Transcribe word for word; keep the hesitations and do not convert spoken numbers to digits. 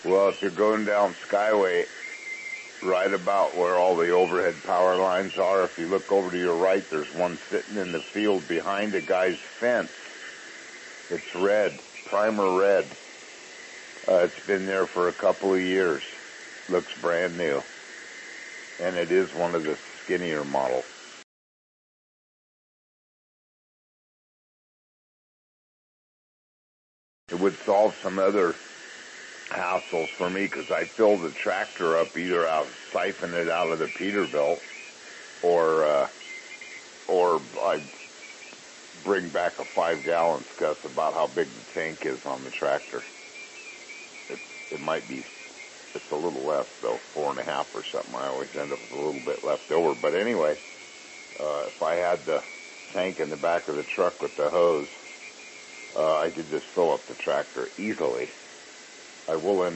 Well, if you're going down Skyway, right about where all the overhead power lines are, if you look over to your right, there's one sitting in the field behind a guy's fence. It's red, primer red. Uh, it's been there for a couple of years. Looks brand new. And it is one of the skinnier models. It would solve some other hassles for me because I fill the tractor up, either I'll siphon it out of the Peterbilt or uh, or I bring back a five gallon. That's about how big the tank is on the tractor. It, it might be, it's a little less though, four and a half or something. I always end up with a little bit left over. But anyway, uh, if I had the tank in the back of the truck with the hose, uh, I could just fill up the tractor easily. I will end